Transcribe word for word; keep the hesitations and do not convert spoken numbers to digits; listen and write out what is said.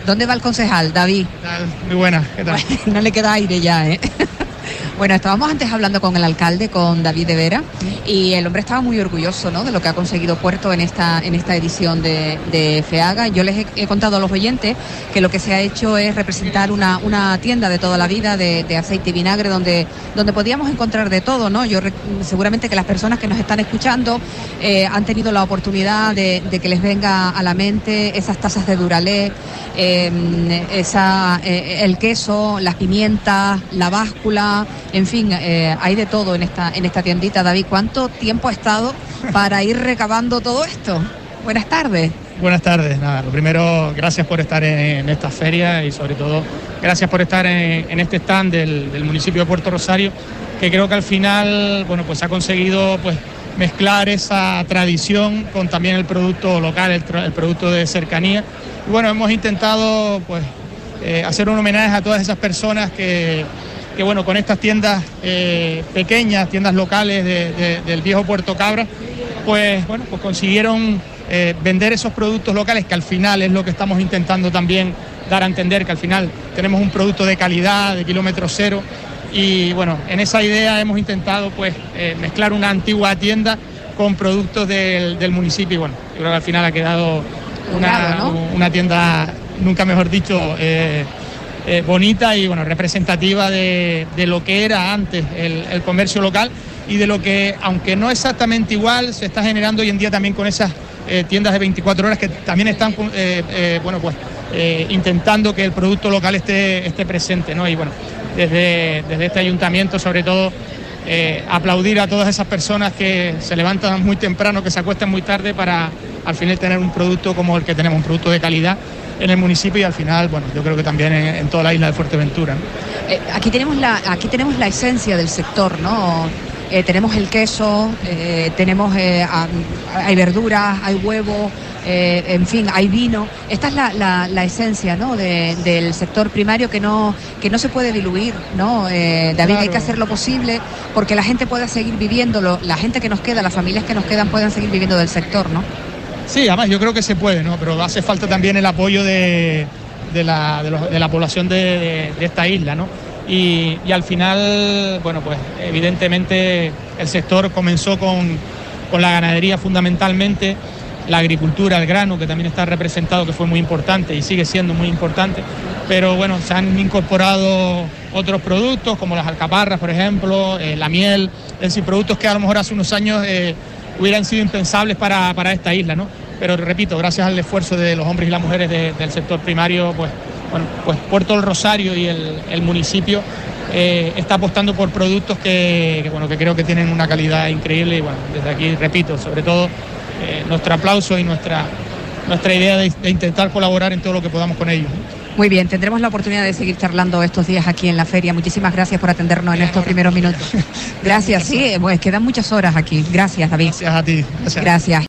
¿Dónde va el concejal, David? ¿Qué tal? Muy buena, ¿qué tal? No le queda aire ya, ¿eh? Bueno, estábamos antes hablando con el alcalde, con David de Vera, y el hombre estaba muy orgulloso, ¿no?, de lo que ha conseguido Puerto en esta en esta edición de, de FEAGA. Yo les he, he contado a los oyentes que lo que se ha hecho es representar una, una tienda de toda la vida de, de aceite y vinagre, donde, donde podíamos encontrar de todo, ¿no? Yo seguramente que las personas que nos están escuchando eh, han tenido la oportunidad de, de que les venga a la mente esas tazas de Duralé, eh, esa, eh, el queso, las pimientas, la báscula. En fin, eh, hay de todo en esta en esta tiendita. David, ¿cuánto tiempo ha estado para ir recabando todo esto? Buenas tardes. Buenas tardes. Nada, lo primero, gracias por estar en, en esta feria y sobre todo gracias por estar en, en este stand del, del municipio de Puerto Rosario, que creo que al final, bueno, pues ha conseguido pues mezclar esa tradición con también el producto local, el, el producto de cercanía. Y bueno, hemos intentado pues eh, hacer un homenaje a todas esas personas que que bueno, con estas tiendas eh, pequeñas, tiendas locales de, de, del viejo Puerto Cabra, pues bueno, pues consiguieron eh, vender esos productos locales, que al final es lo que estamos intentando también dar a entender, que al final tenemos un producto de calidad, de kilómetro cero, y bueno, en esa idea hemos intentado pues eh, mezclar una antigua tienda con productos del, del municipio, y bueno, yo creo que al final ha quedado una, claro, ¿no? una tienda, nunca mejor dicho, eh, Eh, bonita y bueno, representativa de, de lo que era antes el, el comercio local y de lo que, aunque no exactamente igual, se está generando hoy en día también con esas eh, tiendas de veinticuatro horas que también están eh, eh, bueno, pues, eh, intentando que el producto local esté, esté presente, ¿no? Y bueno, desde, desde este ayuntamiento sobre todo eh, aplaudir a todas esas personas que se levantan muy temprano, que se acuestan muy tarde para al final tener un producto como el que tenemos, un producto de calidad en el municipio y al final, bueno, yo creo que también en, en toda la isla de Fuerteventura, ¿no? Eh, aquí tenemos la aquí tenemos la esencia del sector, ¿no? Eh, tenemos el queso, eh, tenemos eh, hay verduras, hay huevo, eh, en fin, hay vino. Esta es la, la, la esencia, ¿no?, de, del sector primario que no que no se puede diluir, ¿no? Eh, David, claro. Hay que hacer lo posible porque la gente pueda seguir viviéndolo, la gente que nos queda, las familias que nos quedan puedan seguir viviendo del sector, ¿no? Sí, además yo creo que se puede, ¿no? Pero hace falta también el apoyo de, de, la, de, los, de la población de, de, de esta isla, ¿no? Y, y al final, bueno, pues evidentemente el sector comenzó con, con la ganadería fundamentalmente, la agricultura, el grano, que también está representado, que fue muy importante y sigue siendo muy importante, pero bueno, se han incorporado otros productos como las alcaparras, por ejemplo, eh, la miel, es decir, productos que a lo mejor hace unos años eh, hubieran sido impensables para, para esta isla, ¿no? Pero repito, gracias al esfuerzo de los hombres y las mujeres de, del sector primario, pues, bueno, pues Puerto del Rosario y el, el municipio eh, está apostando por productos que, que, bueno, que creo que tienen una calidad increíble y bueno, desde aquí, repito, sobre todo eh, nuestro aplauso y nuestra, nuestra idea de, de intentar colaborar en todo lo que podamos con ellos, ¿no? Muy bien, tendremos la oportunidad de seguir charlando estos días aquí en la feria. Muchísimas gracias por atendernos en estos primeros minutos. Gracias, sí, pues quedan muchas horas aquí. Gracias, David. Gracias a ti. Gracias. Gracias.